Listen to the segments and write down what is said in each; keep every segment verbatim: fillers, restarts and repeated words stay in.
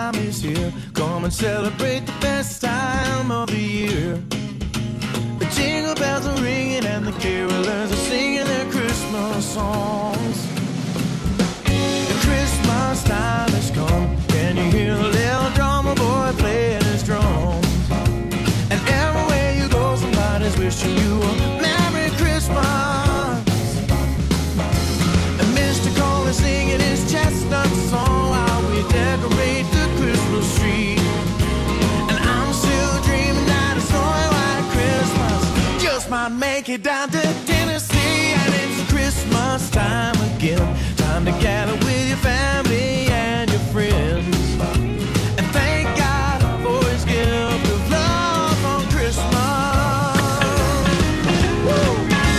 time is here. Come and celebrate the best time of the year. The jingle bells are ringing and the carolers are singing their Christmas songs. The Christmas time has come. Can you hear the little drummer boy playing his drums? And everywhere you go, somebody's wishing you a Merry Christmas. And Mister Cole is singing his chestnut song while we decorate the Christmas tree. And I'm still dreaming that a snowy white Christmas just might make it down to Tennessee. And it's Christmas time again. Time to gather with your family and your friends. And thank God for his gift of love on Christmas. Woo!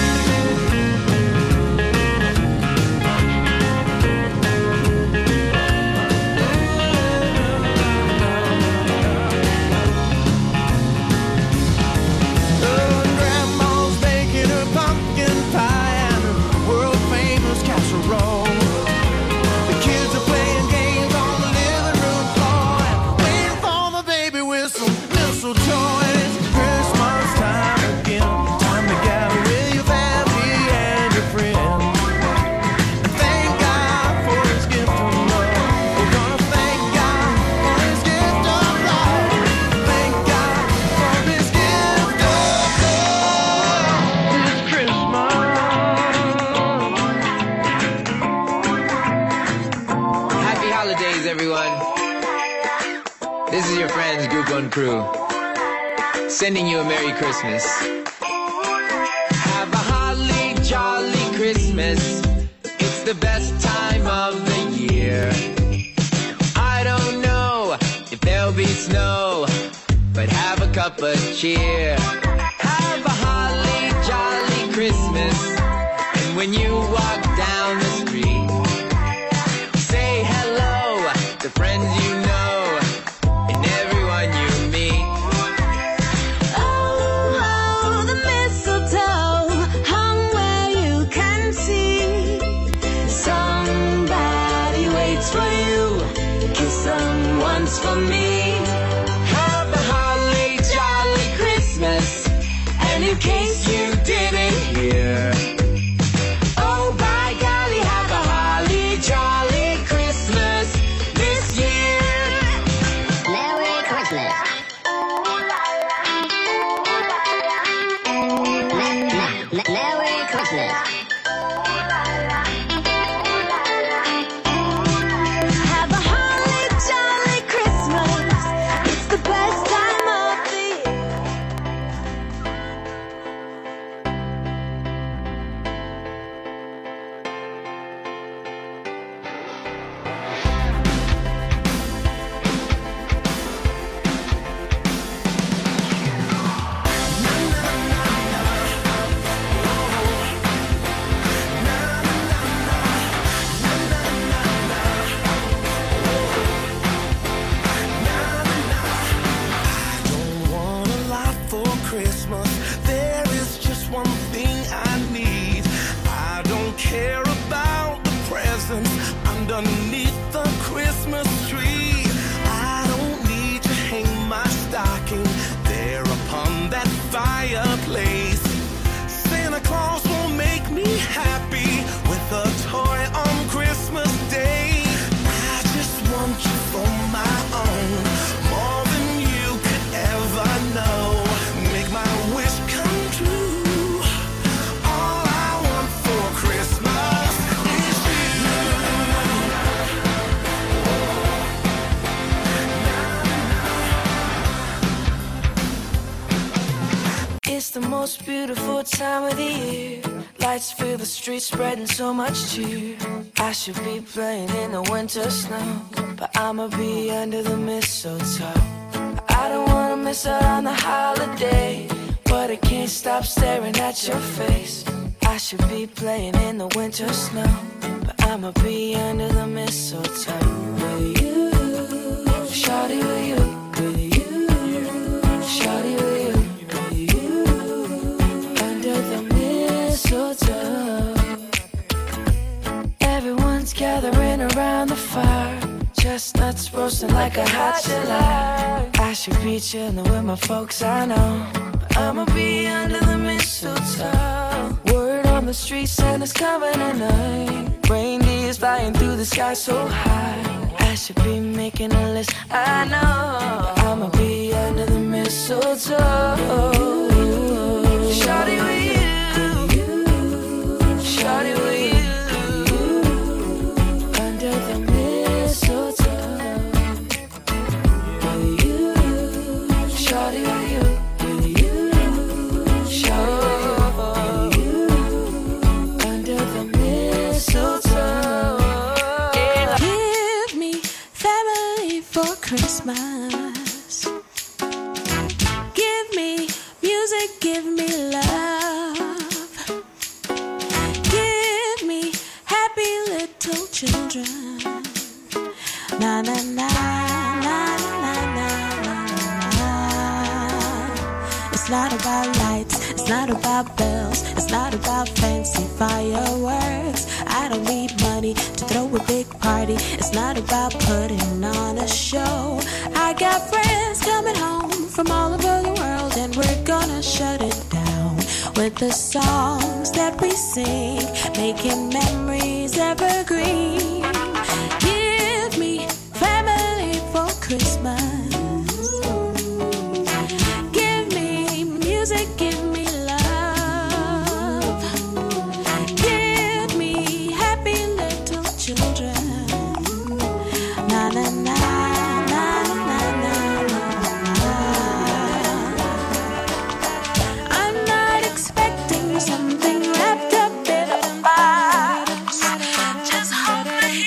Crew, sending you a Merry Christmas. Have a holly jolly Christmas. It's the best time of the year. I don't know if there'll be snow, but have a cup of cheer. Have a holly jolly Christmas. And when you walk down the street, say hello to friends you know. Once for me. Have a holly jolly Christmas. And in case you didn't hear, oh by golly, have a holly jolly Christmas this year. Merry Christmas. Merry Christmas. It's the most beautiful time of the year. Lights fill the streets, spreading so much cheer. I should be playing in the winter snow, but I'ma be under the mistletoe. I don't wanna miss out on the holiday, but I can't stop staring at your face. I should be playing in the winter snow, but I'ma be under the mistletoe. With you, shawty, with you, with you, shawty, with you, with you, under the mistletoe. Everyone's gathering around the fire, chestnuts roasting like a hot July. I should be chilling with my folks, I know, but I'ma be under the mistletoe. Word on the street, Santa's coming tonight. Reindeer's flying through the sky so high. I should be making a list, I know, but I'ma be under the mistletoe. Shawty with you, shawty with you, under the mistletoe. With you, shawty with you, with you, shawty with you, under the mistletoe. Give me family for Christmas. Give me music, give me love. Give me happy little children. Na na na na na na na na. It's not about lights, it's not about bells, it's not about fancy fireworks. I don't need money to throw a big party. It's not about putting on a show. I got friends coming home from all over the world, and we're gonna shut it down with the songs that we sing, making memories evergreen. Give me family for Christmas. Give me music, give me love. Give me happy little children. Na na na na na na na. I'm not expecting something wrapped up in a box. Just hoping.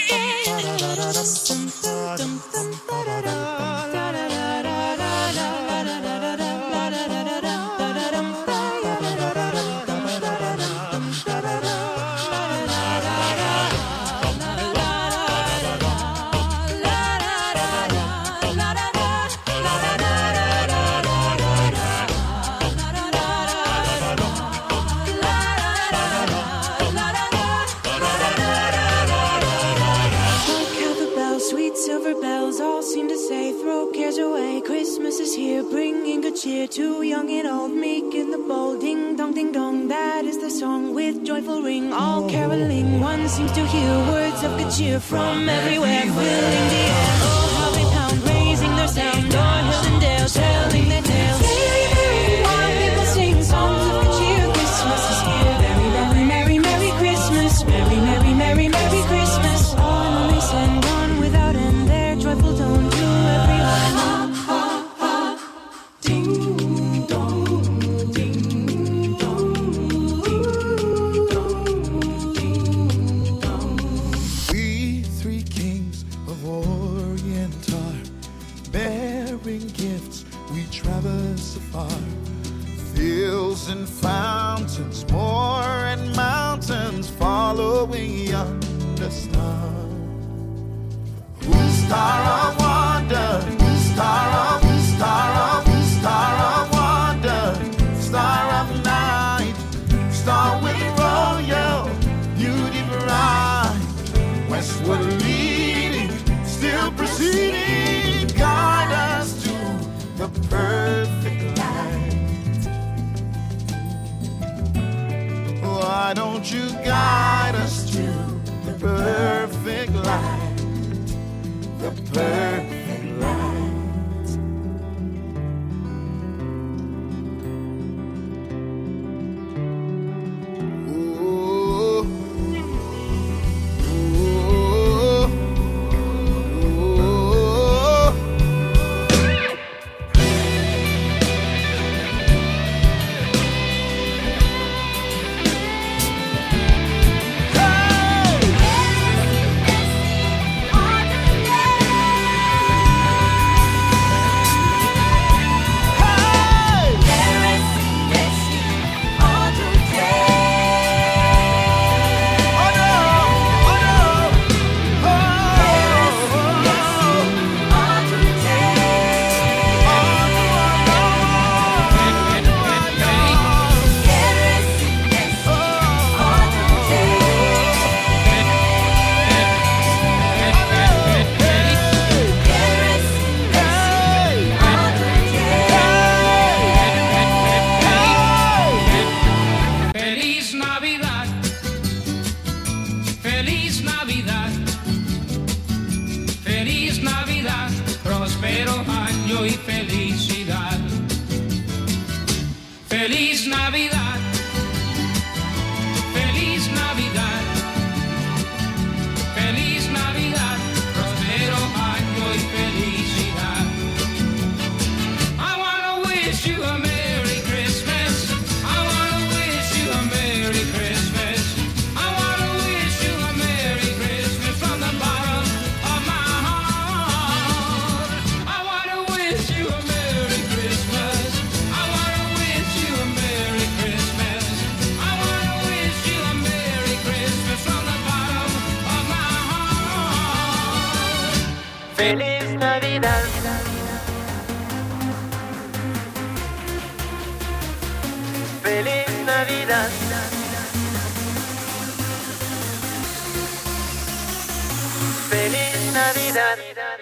Sweet silver bells all seem to say, throw cares away, Christmas is here, bringing good cheer to young and old, meek and the bold. Ding dong, ding dong, that is the song with joyful ring, all caroling. One seems to hear words of good cheer from everywhere, filling the air. Oh, how they pound, raising their sound, o'er hill and dale, telling their tales. While people sing songs of good cheer, Christmas is here. Merry, merry, merry, merry Christmas. Merry, merry, merry, merry Christmas. On only send on without end their joyful tone to everyone. Ha, ha, ha. Ding dong, ding dong, ding dong, ding dong. We three kings of Orient are bearing gifts. We traverse afar, fields and fountains, moor and mountains, following yonder star. Who's star of wonder? Who's star of? Who's star of? Who's star of wonder? Star of night, star with royal beauty bright. Westward leading, still proceeding, guide us to the perfect light. Why don't you guide us to the perfect light? The perfect light. Ooh, ooh, ooh. Hey! Feliz Navidad. Feliz Navidad. Feliz Navidad.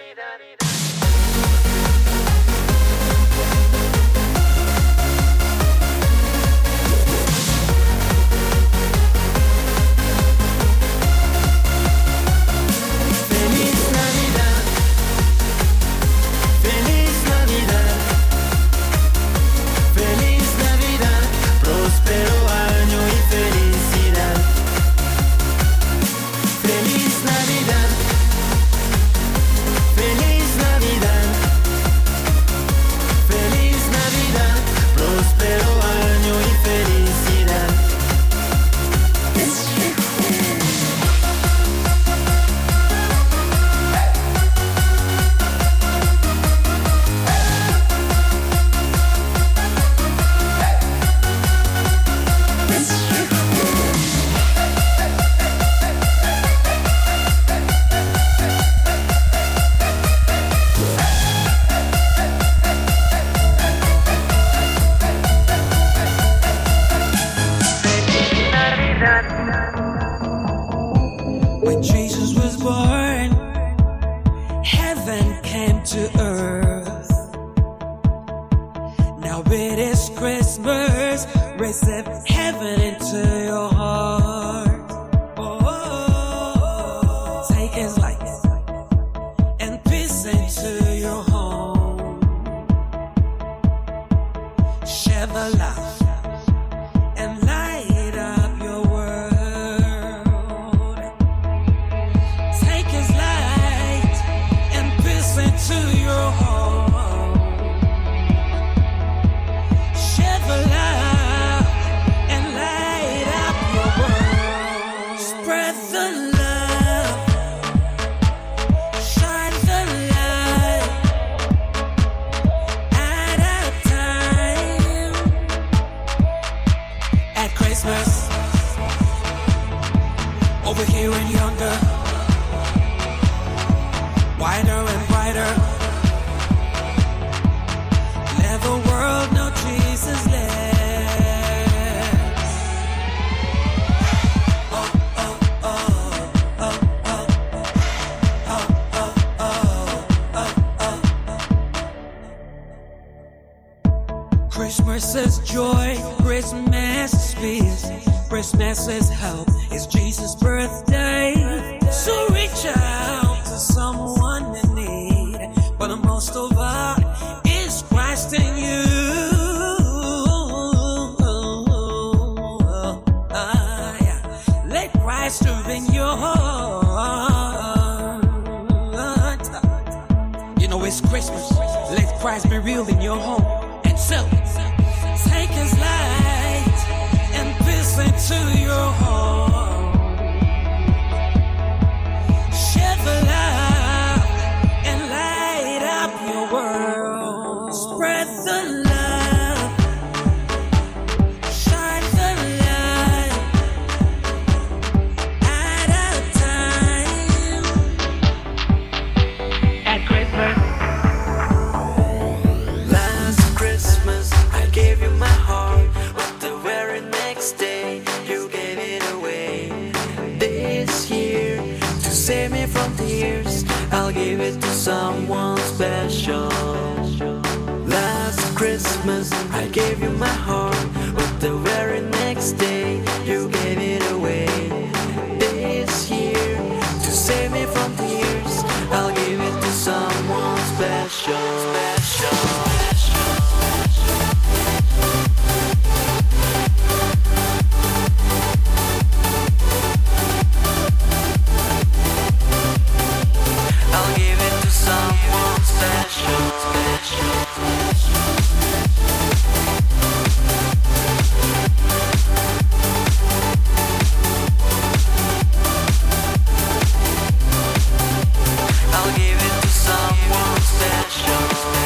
When Jesus was born, heaven came to earth. Now it is Christmas, receive heaven into your heart. Oh, take His light and peace into your home. Share the love and light up your world. To your home, share the love and light up your world. Spread the love, shine the light at a time. At Christmas, over here and yonder, wider and brighter. Let the world know Jesus lives. Oh, oh, oh, oh, oh, oh, oh, oh, oh, oh. Christmas is joy, Christmas is peace, Christmas is hope. It's Jesus' birthday, so reach out to someone in need. But most of all, is Christ in you. Uh, yeah. Let Christ live in your heart. You know it's Christmas. Let Christ be real in your home. And so, take His light and peace into your home. Share the love and light up your world. Spread the love, shine the light at a time. At Christmas. Last Christmas I gave you my heart, but the very next day you gave it away. This year, to save me from tears, I'll give it to someone special. Last Christmas I gave you my heart, but the very next day you gave it away. This year, to save me from tears, I'll give it to someone special. Special. I'll give it to someone special, special. I'll give it to someone special.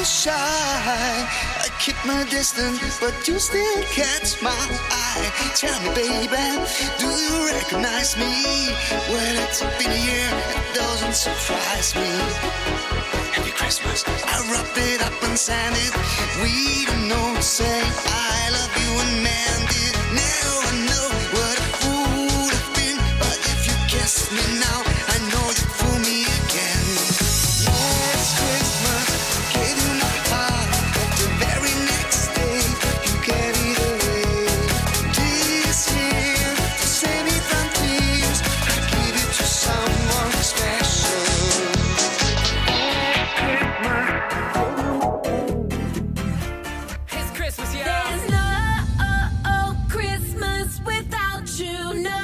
shy. I keep my distance, but you still catch my eye. Tell me, baby, do you recognize me? Well, it's been a year, it doesn't surprise me. Every Christmas, I wrap it up and send it. We don't know to say I love you and meant it. Now I know what a fool I've been, but if you kiss me now, I know you fool me again. Last Christmas, gave you my heart, but the very next day you gave it away. This year, to save me from tears, I give it to someone special. It's Christmas, yeah. There's no Christmas without you. No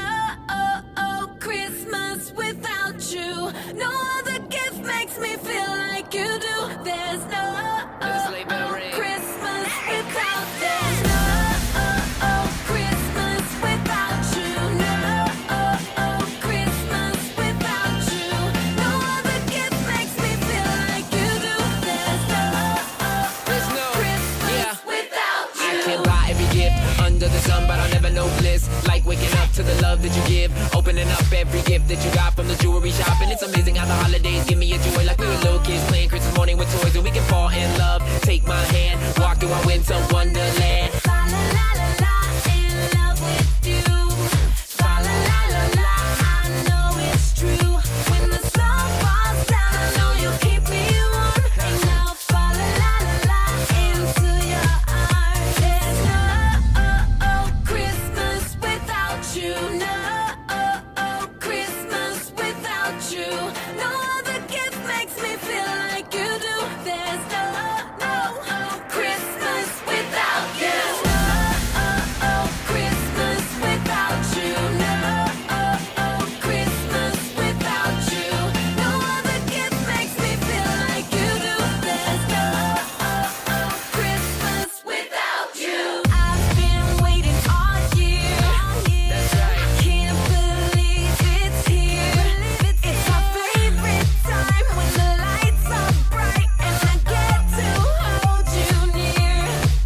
Christmas without you. No other gift makes me feel like you do. There's no Christmas without. There's no Christmas without you. No Christmas without you. No other gift makes me feel like you do. There's no There's no, Christmas yeah. without I you. can buy every gift under the sun, but I'll never know bliss. Like waking up to the love that you give, opening up every gift that you got from the jewelry shop. And it's amazing how the holidays give me a joy. Like we were little kids playing Christmas morning with toys, and we can fall in love. Take my hand, walk through our winter wonderland. Fa la la la la, in love with you. Fa la la la la, I know it's true. When the sun falls down, I know you'll keep me warm. And now fa la la la la, into your arms. There's no Christmas without you. No Christmas without you. No other gift makes me feel like you do. There's no no Christmas without you. No Christmas without you. No Christmas without you. No other gift makes me feel like you do. There's no Christmas without you. I've been waiting all year. That's right. I can't believe it's here. It's our favorite time when the lights are bright and I get to hold you near.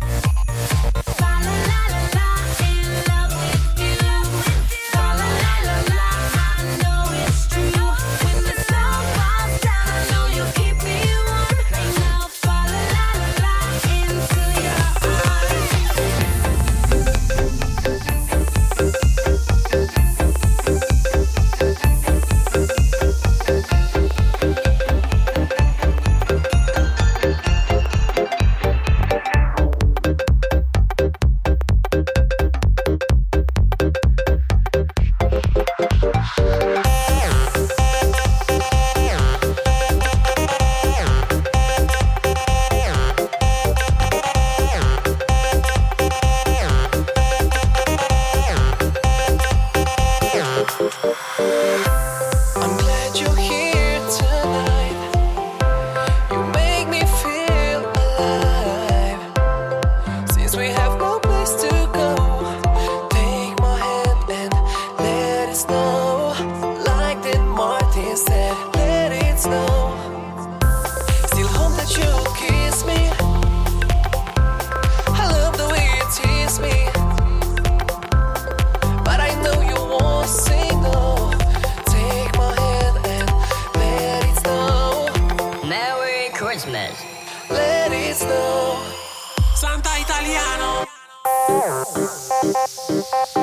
Fa la la la la, in love with you. Fa la la la la, I know it's true. When the sun falls down, I know you'll keep me warm. And now fa la la la la, into your I'm glad you're here tonight. You make me feel alive. Since we have no place to go, take my hand and let it snow. Like that Martin said, let it snow. Still hope that you'll kiss me. I love the way you tease me, but I know you won't say no. Take my hand and let it snow. Merry Christmas. Let it snow. Santa Italiano.